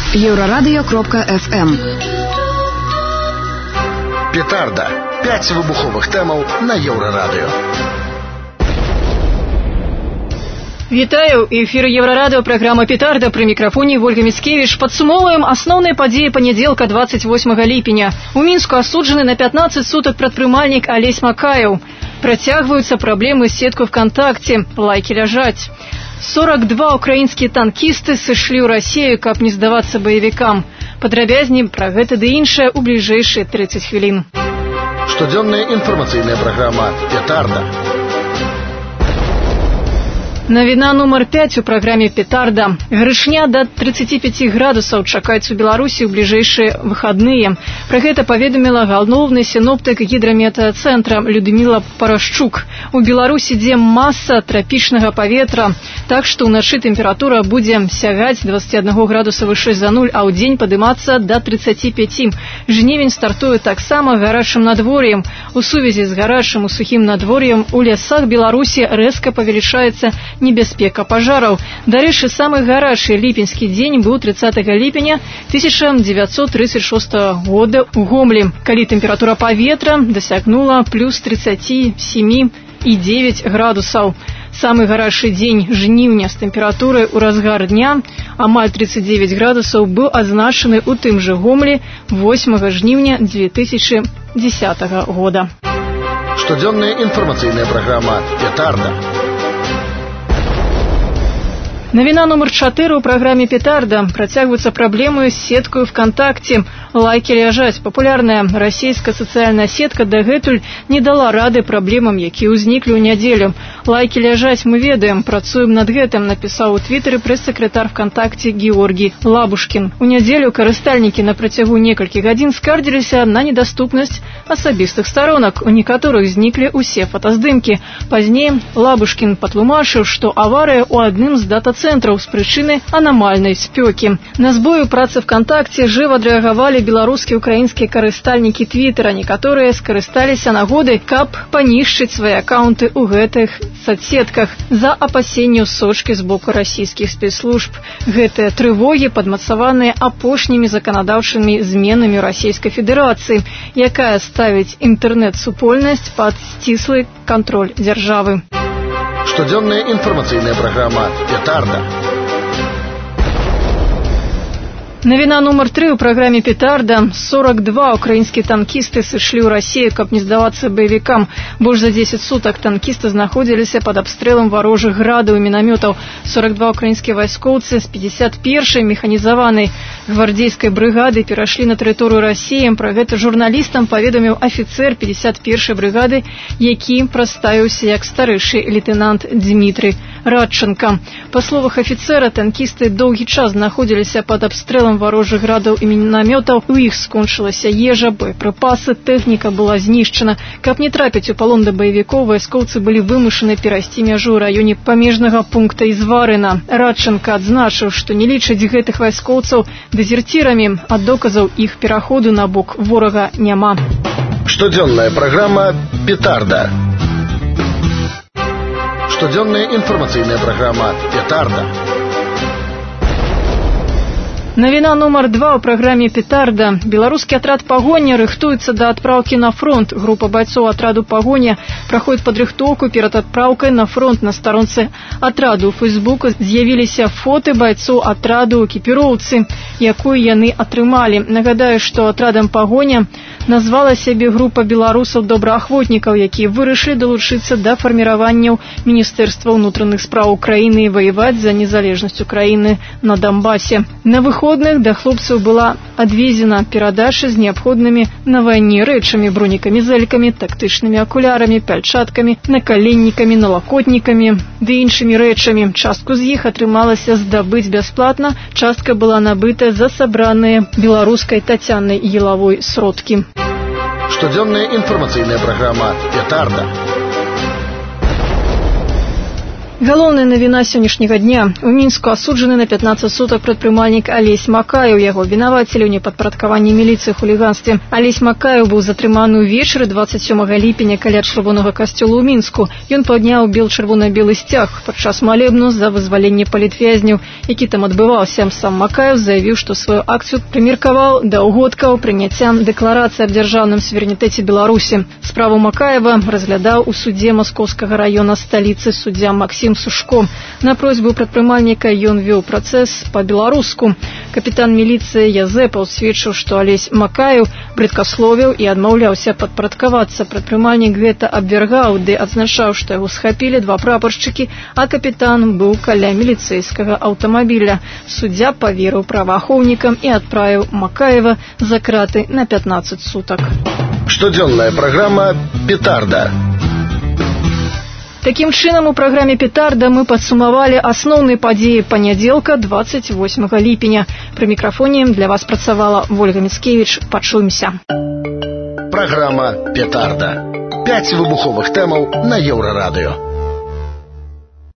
Еврорадио.FM. Петарда. 5 вибухових темаў на Еврорадио. Вітаю! Эфир Еврорадио, программа «Петарда». При микрофоне Ольга Мицкевич. Подсумовуем основные подеи понеделька 28 ліпеня. У Мінску асуджаны на 15 суток прадпрымальнік Алесь Макаев. Працягваюцца праблемы з сеткой ВКонтакте. Лайки ляжаць. 42 украінскія танкісты сышлі ў Расію, каб не здавацца баевікам. Падрабязней пра гэта ды іншае ў бліжэйшыя 30 хвілін. Штодзённая інфармацыйная праграма «Петарда». Навіна нумар 5 у праграме «Петарда». Гарышня да 35 градусаў чакаецца ў Беларусі ў бліжэйшыя выхадныя. Пра гэта паведаміла галоўны сіноптык гідраметэацэнтра Людміла Парашчук. У Беларусі ідзе маса трапічнага паветра, так што ўначы тэмпература будзе сягаць 21 градуса вышэй за нуль, а ў дзень падымацца да 35. Жнівень стартуе таксама гарачым надвор'ем. У сувязі з гарачым і сухім надвор'ем у лясах Беларусі рэзка павелічаецца небяспека пажараў. Дарэчы, самы гарачы ліпеньскі дзень быў 30 ліпеня 1936 года ў Гомлі, калі тэмпература паветра дасягнула плюс 37,9 градусаў. Самы гарачы дзень жніўня з тэмпературай у разгар дня амаль 39 градусаў быў азначаны ў тым жа Гомлі 8 жніўня 2010 года. Штодзённая інфармацыйная праграма «Петарда». Навіна нумар 4 у праграме «Петарда». Працягваюцца праблемы з сеткаю ВКонтакте. Лайки ляжаць. Папулярная расійская сацыяльная сетка дагэтуль не дала рады праблемам, якія ўзніклі ў нядзелю. Лайки ляжаць, мы ведаем, працуем над гэтым, напісаў у твітары прэс-сакратар ВКонтакте Георгий Лабушкін. У нядзелю карыстальнікі на працягу некалькіх гадзін скардзіліся на недаступнасць асабістых старонак. У некаторых зніклі ўсе фотаздымкі. Пазней Лабушкін патлумачыў, што аварыя ў адным з дата-цэнтраў з прычыны анамальнай спёкі. На збою працы ВКонтакте жыва адрэагавалі беларускія і украінскія карыстальнікі твітера. Некаторыя скарысталіся нагодай, каб панішчыць свае акаунты ў гэтых соцсетках за апасенняў сочкі з боку расійскіх спецслужб. Гэтыя трывогі падмацаваныя апошнімі заканадаўчымі зменамі ў Расійскай Федэрацыі, якая ставіць інтэрнэт-супольнасць пад сціслы кантроль дзяржавы. Штодзённая інфармацыйная праграма «Петарда». Навіна нумар 3 у праграме «Петарда». 42 украінскія танкісты сышлі ў Расію, каб не здавацца баевікам. Больш за 10 сутак танкісты знаходзіліся пад абстрэлам варожых градаў і мінамётаў. 42 украінскія вайскоўцы з 51-й механізаванай гвардзейскай брыгады перайшлі на тэрыторыю Расіі. Пра гэта журналістам паведаміў афіцэр 51-й брыгады, які прадставіўся як старэйшы лейтэнант Дмітрый Радченко. Па словах афіцэра, танкісты доўгі час знаходзіліся пад абстрэлам варожых градаў і мінамётаў. У іх скончылася ежа, боепрыпасы, тэхніка была знішчана. Каб не трапіць у палон да баевікоў, вайскоўцы былі вымушаны перайсці мяжу ў раёне памежнага пункта Ізварына. Радченко адзначыў, што не лічаць гэтых вайскоўцаў дэзерцірамі, а доказаў іх пераходу на бок ворага няма. Штодзённая праграма «Петарда». Штодзённая інфармацыйная праграма «Петарда». Навіна нумар 2 у праграме «Петарда». Беларускі атрад «Пагоня» рыхтуецца да адпраўкі на фронт. Група байцоў атраду «Пагоня» праходзіць падрыхтоўку перад адпраўкай на фронт. На старонцы атраду ў Фейсбуку з'явіліся фоты байцоў атраду ў экіпіроўцы, якую яны атрымалі. Нагадаю, што атрадам «Пагоня» назвала сябе група беларусаў-добраахвотнікаў, якія вырашылі далучыцца да фарміраванняў Міністэрства ўнутраных спраў Украіны і ваяваць за незалежнасць Украіны на Донбасе. На выходных да хлопцаў была адвезена перадача з неабходнымі на вайне рэчамі, бронекамізэлькамі, тактычнымі акулярамі, пяльчаткамі, накаленнікамі, налакотнікамі ды іншымі рэчамі. Частку з іх атрымалася здабыць бясплатна, частка была набыта за сабраныя беларускай Тацянай Елавой сродкі. Штодзённая інфармацыйная праграма «Петарда». Галоўная навіна сённяшняга дня. У Мінску асуджаны на 15 сутак прадпрымальнік Алесь Макаеў. Яго абвінавацілі ў непадпарадкаванні міліцыі хуліганстве. Алесь Макаеў быў затрыманы ўвечары 27 ліпеня каля чырвонага касцёла ў Мінску. Ён падняў чырвона-белы сцяг падчас малебну за вызваленне палітвязняў, які там адбываўся. Сам Макаеў заявіў, што сваю акцыю прымеркаваў да ўгодкаў прыняцця дэкларацыі аб дзяржаўным суверэнітэце Беларусі. Справу Макаева разглядаў у судзе Маскоўскага раёна сталіцы суддзя Максім Сушко. На просьбу прадпрымальніка ён вёў працэс па-беларуску. Капітан міліцыі Язэпаў сведчыў, што Алесь Макаеў брыдкасловіў і адмаўляўся падпарадкавацца. Прадпрымальнік гэта абвяргаў, ды адзначаў, што яго схапілі два прапаршчыкі, а капітан быў каля міліцэйскага аўтамабіля. Суддзя паверыў праваахоўнікам і адправіў Макаева за краты на 15 сутак. Штодзённая праграма «Петарда». Такім чынам, у праграме «Петарда» мы падсумавалі асноўныя падзеі панядзелка 28 ліпеня. Пры мікрафоне для вас працавала Вольга Міцкевіч. Пачуемся. Праграма «Петарда». 5 выбуховых тэмаў на Еўрарадыё.